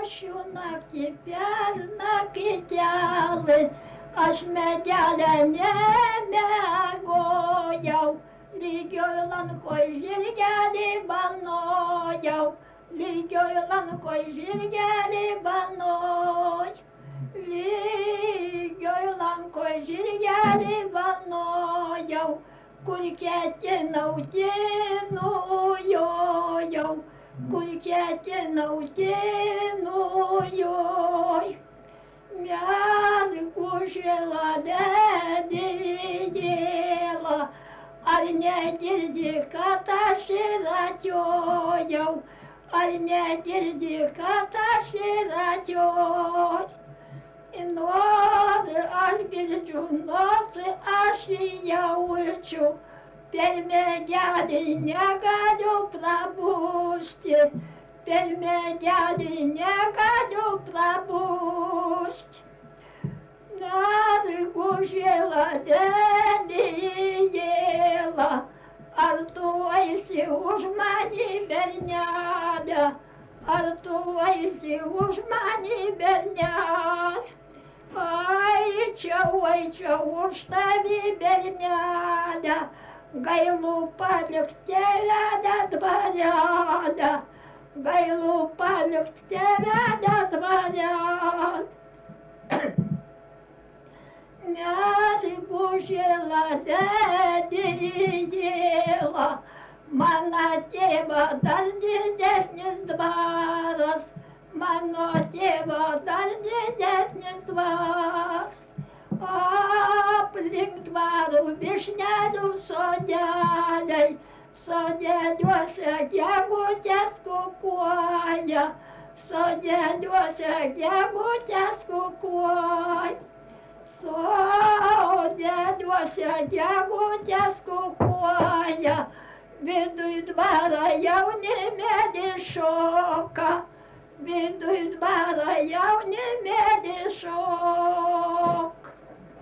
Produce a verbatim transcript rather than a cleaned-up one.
Šių naktį pernakiteli, aš medelę nemiegojau, lygioj lankoj žirgelį banojau, lygioj lankoj žirgelį banoj, lygioj lankoj žirgelį banojau, kur ketinau tinujojau, kur ketinau tinujoj. Mergužė ladėdėjėla, ar negirdi, kad aš ratiojau, ar negirdi, kad aš ratioj. Nors aš girdžiu, nors aš jaučiu, per miegelį negaliu prabusti, per miegelį negaliu prabusti. Mergužė ladėdėjėla, ar tu eisi už mane bernelę, ar tu eisi už mane bernelę. Eičiau, eičiau už tavį bernelę, gailu palikt tėvelę dvarelę, gailu palikt tėvelę dvarelę. Mergužė ladėdėjėla, mano tėvo dar didesnis dvaras, mano tėvo dar didesnis dvaras. Aplink dvarų vyšnelių sodeliai, sodeliuose gegutės kukuoja, sodeliuose gegutės kukuoja. Sodeliuose gegutės kukuoja, viduj dvaro jauni medžiai šoka, viduj dvaro jauni medžiai šoka.